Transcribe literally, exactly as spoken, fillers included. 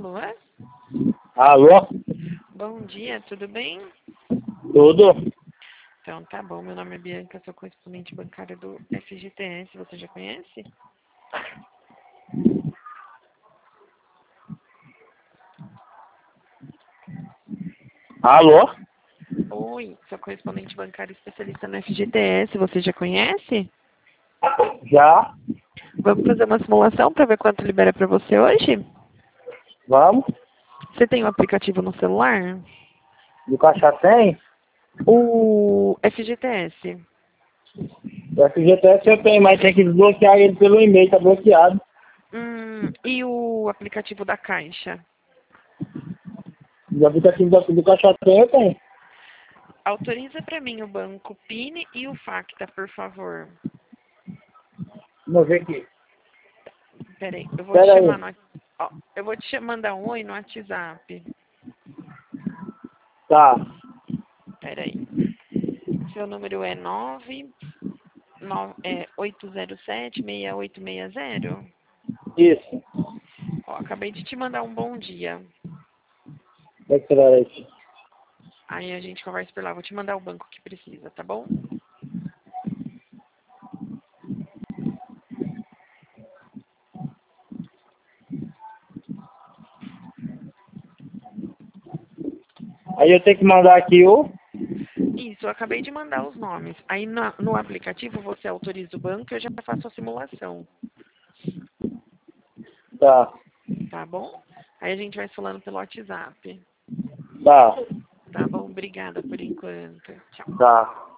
Alô? Alô? Bom dia, tudo bem? Tudo? Então tá bom, meu nome é Bianca, sou correspondente bancária do F G T S, você já conhece? Alô? Oi, sou correspondente bancária especialista no F G T S, você já conhece? Já? Vamos fazer uma simulação para ver quanto libera para você hoje? Vamos? Você tem o aplicativo no celular? Do Caixa tem? O F G T S. O F G T S eu tenho, mas tem que desbloquear ele pelo e-mail, tá bloqueado. Hum, e o aplicativo da Caixa? O aplicativo do, do Caixa tem, eu tenho. Autoriza para mim o banco PIN e o Facta, por favor. Vamos ver aqui. Peraí, eu vou Pera te aí. chamar no, ó, eu vou te mandar um oi no WhatsApp. Tá. Peraí. Seu número é nove é oito zero sete seis oito seis zero? Isso. Ó, acabei de te mandar um bom dia. Vai tirar isso. Aí a gente conversa por lá. Vou te mandar o banco que precisa, tá bom? Aí eu tenho que mandar aqui o... Isso, eu acabei de mandar os nomes. Aí na- no aplicativo você autoriza o banco e eu já faço a simulação, Tá. tá bom? Aí a gente vai falando pelo WhatsApp. Tá. Tá bom? Obrigada por enquanto. Tchau. Tá.